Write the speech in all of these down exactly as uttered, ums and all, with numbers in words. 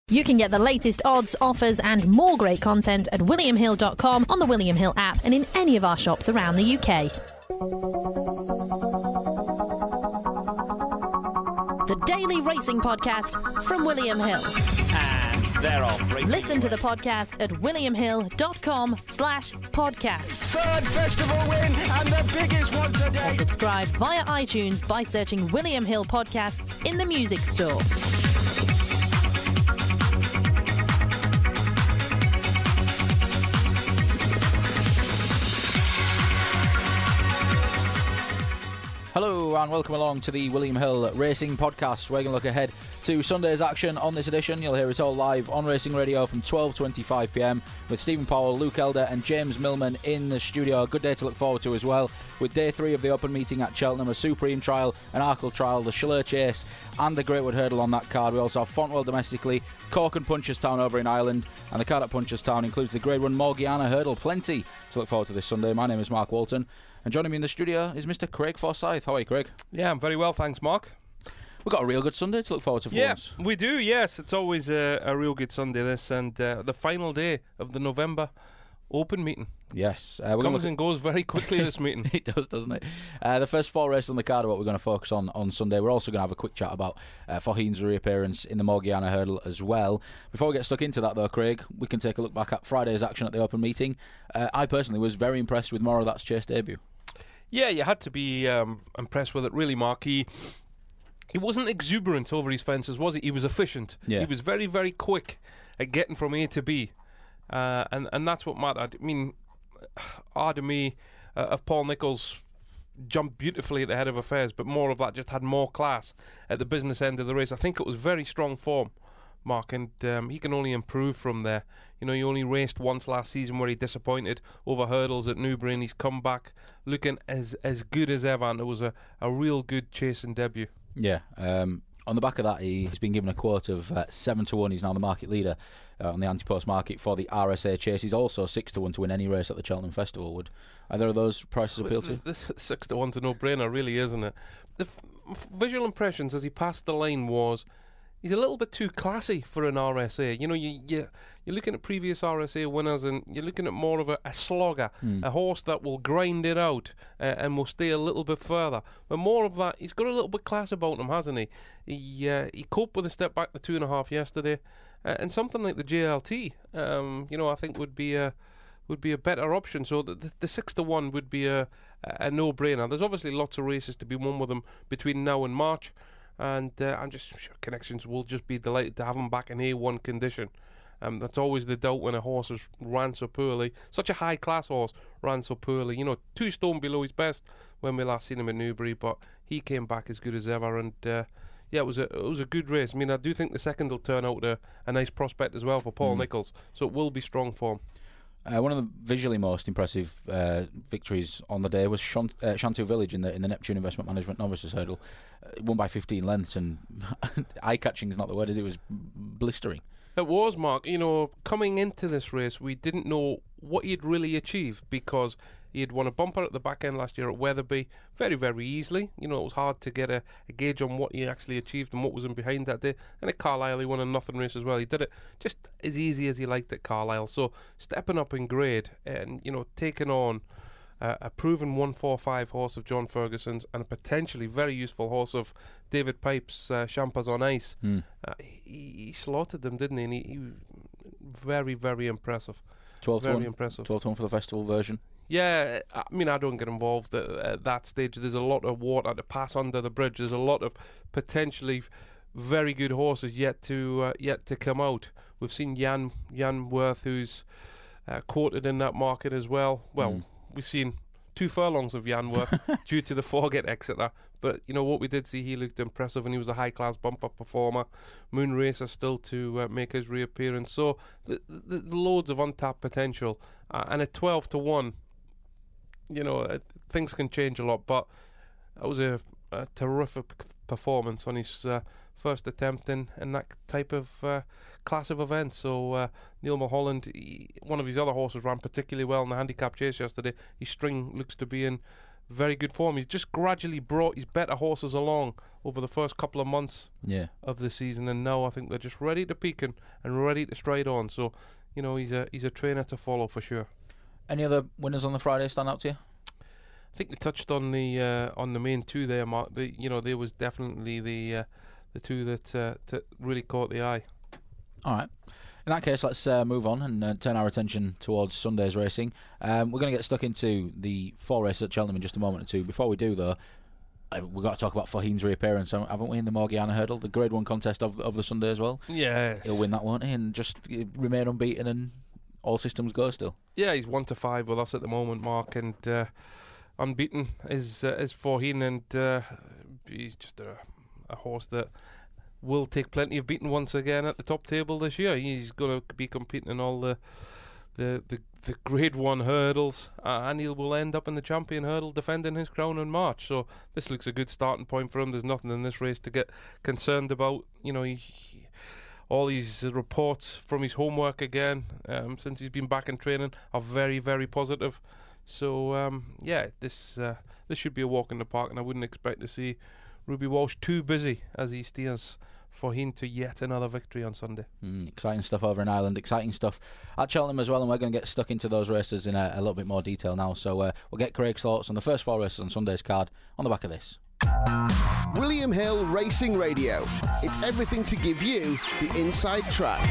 You can get the latest odds, offers and more great content at william hill dot com, on the William Hill app and in any of our shops around the U K. The Daily Racing Podcast from William Hill. And they're off. Racing Listen to the podcast at william hill dot com slash podcast. Third festival win and the biggest one today. Or subscribe via iTunes by searching William Hill Podcasts in the music store. Hello and welcome along to the William Hill Racing Podcast. We're going to look ahead to Sunday's action on this edition. You'll hear it all live on Racing Radio from twelve twenty-five p m with Stephen Powell, Luke Elder and James Millman in the studio. A good day to look forward to as well, with day three of the Open meeting at Cheltenham, a Supreme Trial, an Arkle Trial, the Shalleur Chase and the Greatwood Hurdle on that card. We also have Fontwell domestically, Cork and Punchestown over in Ireland, and the card at Punchestown includes the Grade one Morgiana Hurdle. Plenty to look forward to this Sunday. My name is Mark Walton, and joining me in the studio is Mister Craig Forsyth. How are you, Craig? Yeah, I'm very well, thanks, Mark. We've got a real good Sunday to look forward to for Yeah, once. we do, yes. It's always a, a real good Sunday, this, and uh, the final day of the November Open meeting. Yes. Uh, we're Comes gonna and goes very quickly, this meeting. It does, doesn't it? Uh, the first four races on the card are what we're going to focus on on Sunday. We're also going to have a quick chat about uh, Faugheen's reappearance in the Morgiana Hurdle as well. Before we get stuck into that, though, Craig, we can take a look back at Friday's action at the Open meeting. Uh, I personally was very impressed with Moro That's Chase debut. Yeah, you had to be um, impressed with it, really, Mark. He, he wasn't exuberant over his fences, was he? He was efficient. Yeah. He was very, very quick at getting from A to B. Uh, and, and that's what mattered. I mean, Ardemy uh, of Paul Nicholls jumped beautifully at the head of affairs, but more of that just had more class at the business end of the race. I think it was very strong form, Mark, and um, he can only improve from there. You know, he only raced once last season where he disappointed over hurdles at Newbury, and he's come back looking as as good as ever, and it was a, a real good chasing debut. Yeah. Um, on the back of that, he, he's been given a quote of uh, seven to one. He's now the market leader uh, on the anti-post market for the R S A Chase. He's also six to one to win any race at the Cheltenham Festival. Would either of those prices appeal to you? The, the, the six to one's a no-brainer, really, isn't it? The f- f- visual impressions as he passed the line was he's a little bit too classy for an R S A. You know, you, you, you're looking at previous R S A winners and you're looking at more of a, a slogger, Mm. a horse that will grind it out uh, and will stay a little bit further. But more of that, he's got a little bit class about him, hasn't he? He uh, he coped with a step back to two and a half yesterday, uh, and something like the J L T, um, you know, I think would be a would be a better option. So the, the, the six to one would be a, a no-brainer. There's obviously lots of races to be won with him between now and March. And uh, I'm just sure Connections will just be delighted to have him back in A one condition. Um, that's always the doubt when a horse has ran so poorly. Such a high-class horse ran so poorly. You know, two stone below his best when we last seen him in Newbury, but he came back as good as ever. And uh, yeah, it was a it was a good race. I mean, I do think the second will turn out a, a nice prospect as well for Paul Mm. Nicholls. So it will be strong form. Uh, one of the visually most impressive uh, victories on the day was Shant- uh, Shantou Village in the in the Neptune Investment Management Novices Hurdle. Uh, won by fifteen lengths, and eye-catching is not the word, is it? It was blistering. It was, Mark. You know, coming into this race, we didn't know what he'd really achieved because he had won a bumper at the back end last year at Wetherby very, very easily. You know, it was hard to get a, a gauge on what he actually achieved and what was in behind that day. And at Carlisle, he won a nothing race as well. He did it just as easy as he liked at Carlisle. So stepping up in grade and, you know, taking on uh, a proven one four five horse of John Ferguson's and a potentially very useful horse of David Pipe's uh, Champers on Ice. Mm. Uh, he, he slaughtered them, didn't he? And he, he very, very impressive. twelve to Very one. impressive. twelve to one for the festival version. Yeah, I mean, I don't get involved at, at that stage. There's a lot of water to pass under the bridge. There's a lot of potentially very good horses yet to uh, yet to come out. We've seen Jan Jan Worth, who's uh, quoted in that market as well. Well, Mm. we've seen two furlongs of Jan Worth due to the Forget Exeter. But, you know, what we did see, he looked impressive and he was a high-class bumper performer. Moon Racer still to uh, make his reappearance. So, the, the, the loads of untapped potential. Uh, and at twelve to one, you know, uh, things can change a lot, but it was a, a terrific performance on his uh, first attempt in, in that type of uh, class of event. So uh, Neil Mulholland, he, one of his other horses ran particularly well in the handicap chase yesterday. His string looks to be in very good form. He's just gradually brought his better horses along over the first couple of months yeah. of the season, and now I think they're just ready to peak and, and ready to stride on. So, you know, he's a he's a trainer to follow for sure. Any other winners on the Friday stand out to you? I think we touched on the uh, on the main two there, Mark. The, you know, there was definitely the uh, the two that uh, that really caught the eye. All right. In that case, let's uh, move on and uh, turn our attention towards Sunday's racing. Um, we're going to get stuck into the four races at Cheltenham in just a moment or two. Before we do, though, uh, we've got to talk about Fahim's reappearance, haven't we, in the Morgiana Hurdle, the Grade One contest of of the Sunday as well. Yes, he'll win that, won't he? And just uh, remain unbeaten and all systems go still. Yeah, he's one to five with us at the moment, Mark, and uh, unbeaten is uh, is Fahim, and uh, he's just a, a horse that will take plenty of beating once again at the top table this year. He's going to be competing in all the the the, the Grade One hurdles, uh, and he will end up in the Champion Hurdle defending his crown in March. So this looks a good starting point for him. There's nothing in this race to get concerned about. You know, he, he, all these uh, reports from his homework again um, since he's been back in training are very, very positive. So um, yeah, this uh, this should be a walk in the park, and I wouldn't expect to see Ruby Walsh too busy as he steers Fahim to yet another victory on Sunday. Mm, exciting stuff over in Ireland, exciting stuff at Cheltenham as well, and we're going to get stuck into those races in a, a little bit more detail now. So uh, we'll get Craig's thoughts on the first four races on Sunday's card on the back of this. William Hill Racing Radio. It's everything to give you the inside track.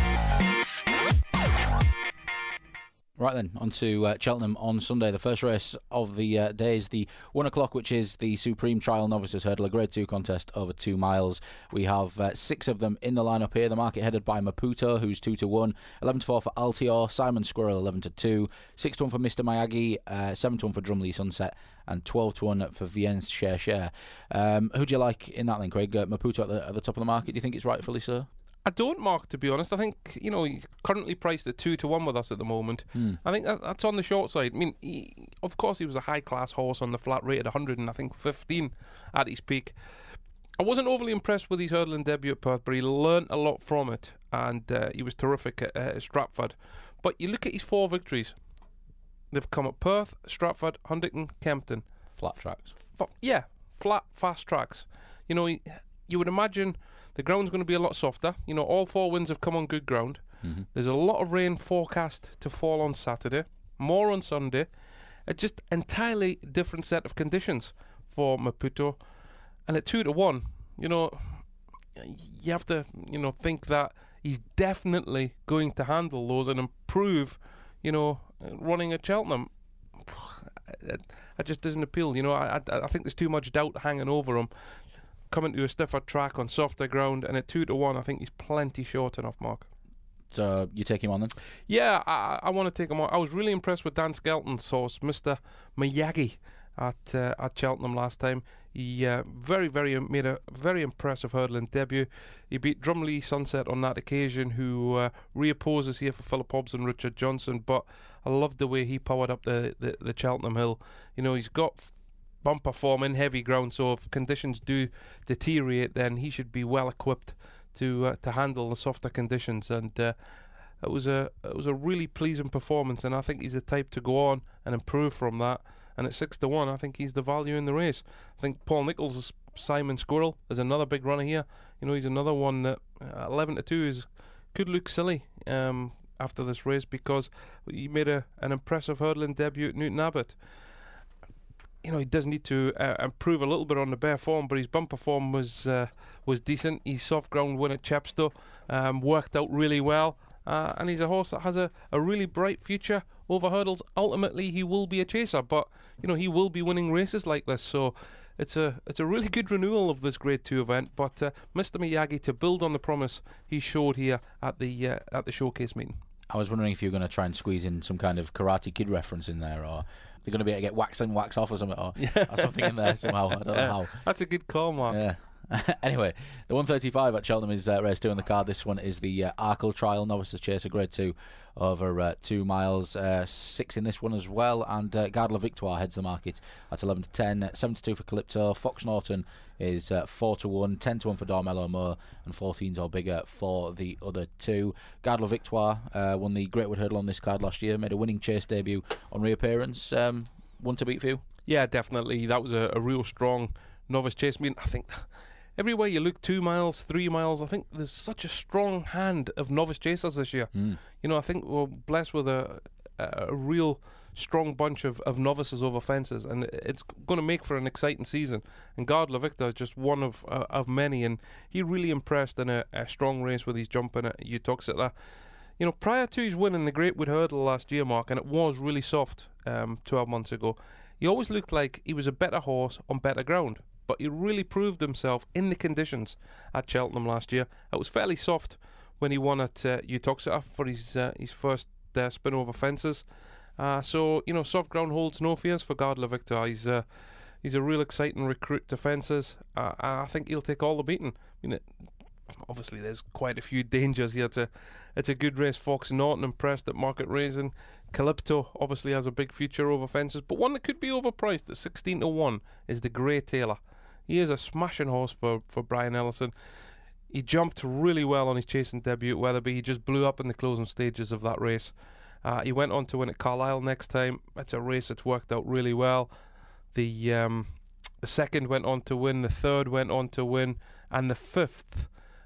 Right then, on to uh, Cheltenham on Sunday. The first race of the uh, day is the one o'clock, which is the Supreme Trial Novices Hurdle, a Grade two contest over two miles. We have uh, six of them in the lineup here. The market headed by Maputo, who's two to one, eleven to four for Altior, Simon Squirrel eleven to two, six to one for Mister Miyagi, uh, seven to one for Drumley Sunset, and twelve to one for Viens Cher Cher. Um, who do you like in that then, Craig? Uh, Maputo at the, at the top of the market. Do you think it's rightfully so? I don't, Mark, to be honest. I think, you know, he's currently priced at two to one with us at the moment. Mm. I think that, that's on the short side. I mean, he, of course, he was a high-class horse on the flat rate at one hundred and I think fifteen at his peak. I wasn't overly impressed with his hurdling debut at Perth, but he learnt a lot from it, and uh, he was terrific at uh, Stratford. But you look at his four victories. They've come at Perth, Stratford, Huntington, Kempton. Flat tracks. F- yeah, flat, fast tracks. You know, he, you would imagine the ground's going to be a lot softer. You know, all four wins have come on good ground. Mm-hmm. There's a lot of rain forecast to fall on Saturday, more on Sunday. A just entirely different set of conditions for Maputo. And at two to one, you know, you have to, you know, think that he's definitely going to handle those and improve, you know, running at Cheltenham. That just doesn't appeal. You know, I, I I think there's too much doubt hanging over him. Coming to a stiffer track on softer ground, and at two to one, I think he's plenty short enough, Mark. So you take him on then? Yeah, I, I want to take him on. I was really impressed with Dan Skelton's horse, Mister Miyagi, at uh, at Cheltenham last time. He uh, very, very made a very impressive hurdling debut. He beat Drumley Sunset on that occasion, who uh, reopposes here for Philip Hobbs and Richard Johnson. But I loved the way he powered up the, the, the Cheltenham Hill. You know, he's got bumper form in heavy ground, so if conditions do deteriorate, then he should be well equipped to uh, to handle the softer conditions. And uh, it was a it was a really pleasing performance, and I think he's the type to go on and improve from that. And at six to one, I think he's the value in the race. I think Paul Nicholls' Simon Squirrel is another big runner here. You know, he's another one that uh, eleven to two is could look silly um, after this race, because he made a an impressive hurdling debut at Newton Abbott. You know, he does need to uh, improve a little bit on the bare form, but his bumper form was uh, was decent. His soft ground win at Chepstow um, worked out really well, uh, and he's a horse that has a, a really bright future over hurdles. Ultimately, he will be a chaser, but you know, he will be winning races like this. So it's a it's a really good renewal of this Grade Two event. But uh, Mister Miyagi, to build on the promise he showed here at the uh, at the showcase meeting. I was wondering if you were going to try and squeeze in some kind of Karate Kid reference in there, or they're going to be able to get wax in, wax off, or something, or, yeah. or something in there somehow. I don't know how. That's a good call, Mark. Yeah. Anyway, the one thirty-five at Cheltenham is uh, race two on the card. This one is the uh, Arkle Trial Novices Chaser Grade two over uh, two miles. Uh, six in this one as well. And uh, Gardler Victoire heads the market at eleven to ten. seven to two for Calypto. Fox Norton is uh, four to one. ten to one for Dormello Mo. And fourteens or bigger for the other two. Gardler Victoire uh, won the Greatwood Hurdle on this card last year. Made a winning chase debut on reappearance. Um, one to beat for you? Yeah, definitely. That was a, a real strong novice chase. I mean, I think everywhere you look, two miles, three miles, I think there's such a strong hand of novice chasers this year. Mm. You know, I think we're blessed with a, a, a real strong bunch of, of novices over fences, and it's going to make for an exciting season. And Garde La Victoire is just one of uh, of many, and he really impressed in a, a strong race with his jumping at Uttoxeter. You know, prior to his winning the Greatwood Hurdle last year, Mark, and it was really soft um, twelve months ago, he always looked like he was a better horse on better ground. But he really proved himself in the conditions at Cheltenham last year. It was fairly soft when he won at uh, Uttoxeter for his uh, his first uh, spin over fences. Uh, so, you know, soft ground holds no fears for Garde La Victoire. He's, uh, he's a real exciting recruit to fences. Uh, I think he'll take all the beating. I mean, it, obviously there's quite a few dangers here. It's a, it's a good race. Fox Norton impressed at Market Raising. Calypto obviously has a big future over fences, but one that could be overpriced at sixteen to one is the Grey Tailor. He is a smashing horse for, for Brian Ellison. He jumped really well on his chasing debut at Wetherby. He just blew up in the closing stages of that race. Uh, he went on to win at Carlisle next time. It's a race that's worked out really well. The um, the second went on to win, the third went on to win, and the fifth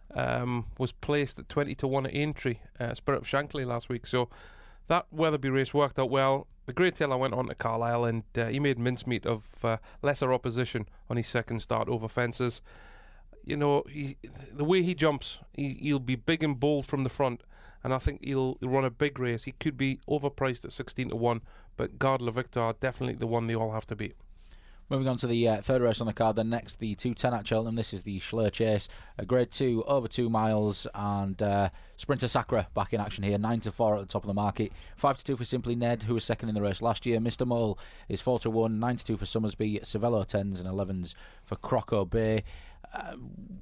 um, was placed at twenty to one at Aintree, uh, Spirit of Shankly last week. So that Wetherby race worked out well. The Great Tailor went on to Carlisle, and uh, he made mincemeat of uh, lesser opposition on his second start over fences. You know, he, the way he jumps, he, he'll be big and bold from the front, and I think he'll, he'll run a big race. He could be overpriced at sixteen to one, but Garde La Victoire are definitely the one they all have to beat. Moving on to the uh, third race on the card, then next the two ten at Cheltenham. This is the Schleur Chase, a grade two over two miles, and uh, Sprinter Sacre back in action here. Nine to four at the top of the market. Five to two for Simply Ned, who was second in the race last year. Mister Mole is four to one. Nine to two for Summersby. Cervelo tens and elevens for Croco Bay. Uh,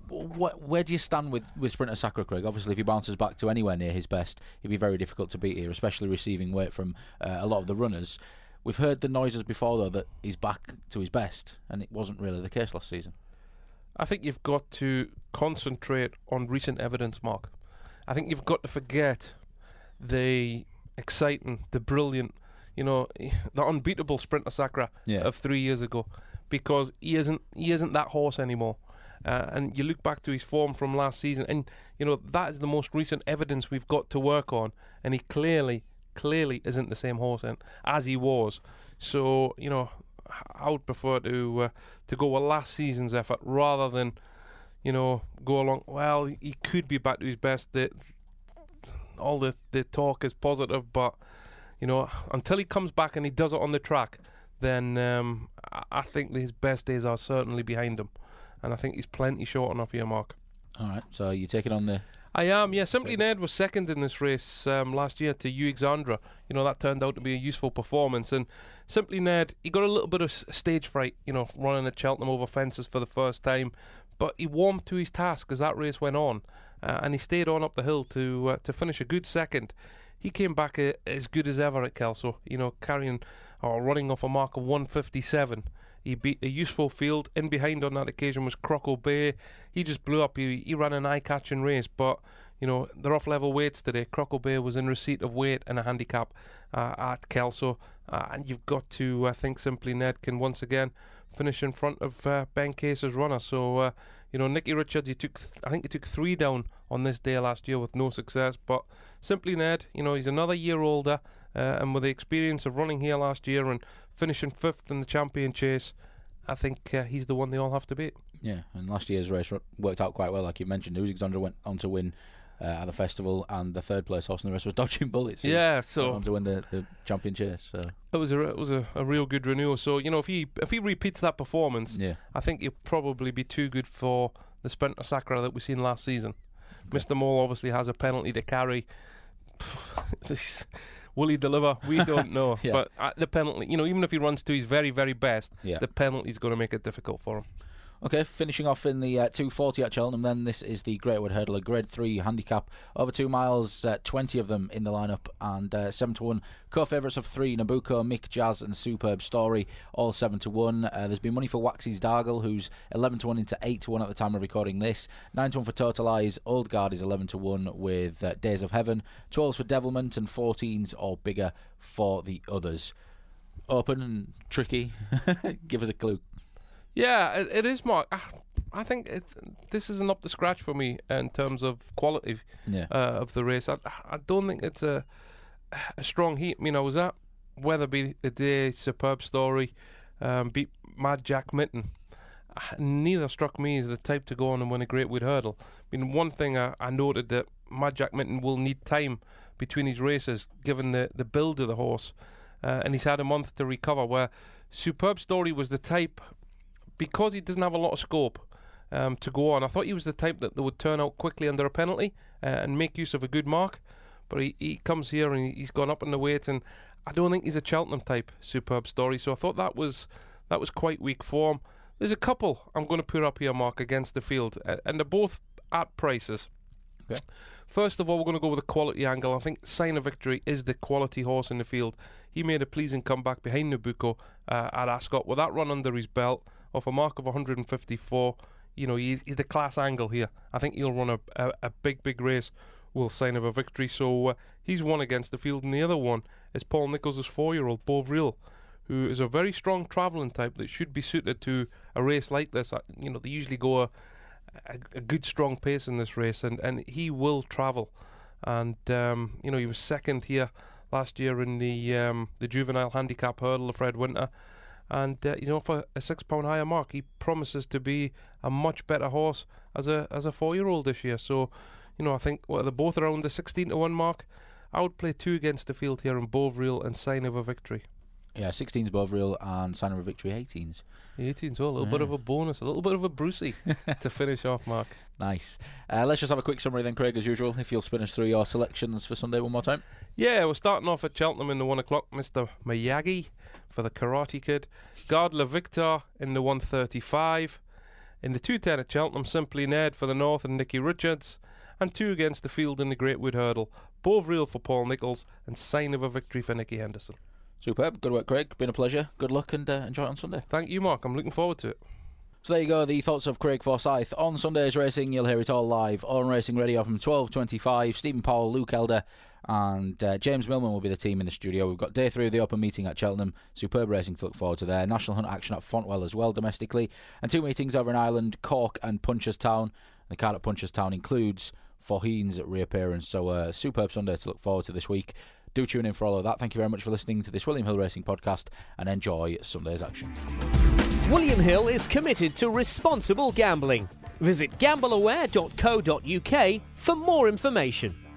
wh- where do you stand with, with Sprinter Sacre, Craig? Obviously, if he bounces back to anywhere near his best, it'd be very difficult to beat here, especially receiving weight from uh, a lot of the runners. We've heard the noises before, though, that he's back to his best, and it wasn't really the case last season. I think you've got to concentrate on recent evidence, Mark. I think you've got to forget the exciting, the brilliant, you know, the unbeatable Sprinter Sacre yeah. of three years ago, because he isn't he isn't that horse anymore. Uh, and you look back to his form from last season, and you know that is the most recent evidence we've got to work on, and he clearly. Clearly isn't the same horse as he was. So, you know, I would prefer to uh, to go with last season's effort rather than, you know, go along, well, he could be back to his best. The, all the, the talk is positive, but, you know, until he comes back and he does it on the track, then um, I think his best days are certainly behind him. And I think he's plenty short enough here, Mark. All right, so you take it on the... I am, yeah. Simply Ned was second in this race um, last year to Uexandra. You know, that turned out to be a useful performance. And Simply Ned, he got a little bit of stage fright, you know, running at Cheltenham over fences for the first time. But he warmed to his task as that race went on. Uh, and he stayed on up the hill to uh, to finish a good second. He came back uh, as good as ever at Kelso, you know, carrying or running off a mark of one fifty-seven. He beat a useful field. In behind on that occasion was Croco Bay. He just blew up. He, he ran an eye-catching race, but, you know, they're off level weights today. Croco Bay was in receipt of weight and a handicap uh, at Kelso. Uh, and you've got to uh, think Simply Ned can once again finish in front of uh, Ben Case's runner. So, uh, you know, Nicky Richards, he took, th- I think he took three down on this day last year with no success. But Simply Ned, you know, he's another year older. Uh, and with the experience of running here last year and finishing fifth in the champion chase, I think uh, he's the one they all have to beat. Yeah, and last year's race worked out quite well, like you mentioned. Uexandra went on to win uh, at the festival, and the third place horse in the race was Dodging Bullets. Yeah, so went on to win the, the champion chase. So it was a it was a, a real good renewal. So, you know, if he if he repeats that performance, yeah. I think he'll probably be too good for the Sprinter Sacre that we've seen last season. Okay. Mister Mole obviously has a penalty to carry. Will he deliver? We don't know. yeah. But at the penalty, you know, even if he runs to his very, very best, yeah. the penalty's going to make it difficult for him. Okay, finishing off in the uh, two forty at Cheltenham, then this is the Greatwood Hurdle, a grade three handicap, over two miles, uh, twenty of them in the lineup, and uh, seven to one. Co-favourites of three, Nabucco, Mick Jazz and Superb Story, all seven to one. Uh, there's been money for Waxy's Dargle, who's eleven to one into eight to one at the time of recording this. nine to one for Total Eyes. Old Guard is eleven to one with uh, Days of Heaven. twelves for Devilment and fourteens or bigger for the others. open and tricky? Give us a clue. Yeah, it, it is, Mark. I, I think it's, this isn't up to scratch for me in terms of quality Yeah. uh, of the race. I, I don't think it's a, a strong heat. I mean, I was at Weatherby the day, Superb Story, um, beat Mad Jack Mitten. Neither struck me as the type to go on and win a Great Wood Hurdle. I mean, one thing I, I noted that Mad Jack Mitten will need time between his races, given the, the build of the horse, uh, and he's had a month to recover, where Superb Story was the type, because he doesn't have a lot of scope um, to go on, I thought he was the type that, that would turn out quickly under a penalty uh, and make use of a good mark, but he, he comes here and he's gone up in the weight, and I don't think he's a Cheltenham type Superb Story, so I thought that was that was quite weak form. There's a couple I'm going to put up here, Mark, against the field, uh, and they're both at prices. Okay. First of all, we're going to go with a quality angle. I think Sign of Victory is the quality horse in the field. He made a pleasing comeback behind Nabucco uh, at Ascot with that run under his belt off a mark of one hundred fifty-four. You know, he's, he's the class angle here. I think he'll run a, a, a big, big race with Sign of a Victory. So uh, he's one against the field, and the other one is Paul Nicholls' four-year-old, Bovril, who is a very strong travelling type that should be suited to a race like this. You know, they usually go a, a, a good strong pace in this race, and, and he will travel. And, um, you know, he was second here last year in the um, the juvenile handicap hurdle of Fred Winter. And, uh, you know, for a six pound higher mark, he promises to be a much better horse as a as a four-year-old this year. So, you know, I think well, they're both around the sixteen to one mark. I would play two against the field here in Bovril and Sign of a Victory. Yeah, sixteens Bovril and Sign of a Victory eighteens. eighteens, oh, a little yeah. bit of a bonus, a little bit of a Brucey to finish off, Mark. Nice. Uh, let's just have a quick summary then, Craig, as usual, if you'll spin us through your selections for Sunday one more time. Yeah, we're starting off at Cheltenham in the one o'clock. Mister Miyagi for the Karate Kid. Gardler Victor in the one thirty-five. In the two ten at Cheltenham, Simply Ned for the North and Nicky Richards. And two against the field in the Great Wood Hurdle. Bovril for Paul Nicholls and Sign of a Victory for Nicky Henderson. Superb. Good work, Craig. Been a pleasure. Good luck and uh, enjoy it on Sunday. Thank you, Mark. I'm looking forward to it. So there you go, the thoughts of Craig Forsyth on Sunday's racing. You'll hear it all live on Racing Radio from twelve twenty-five. Stephen Powell, Luke Elder and uh, James Millman will be the team in the studio. We've got day three of the open meeting at Cheltenham. Superb racing to look forward to there. National Hunt action at Fontwell as well domestically. And two meetings over in Ireland, Cork and Punchestown. The card at Punchestown includes Faugheen's reappearance. So a uh, superb Sunday to look forward to this week. Do tune in for all of that. Thank you very much for listening to this William Hill Racing podcast and enjoy Sunday's action. William Hill is committed to responsible gambling. Visit gamble aware dot co dot uk for more information.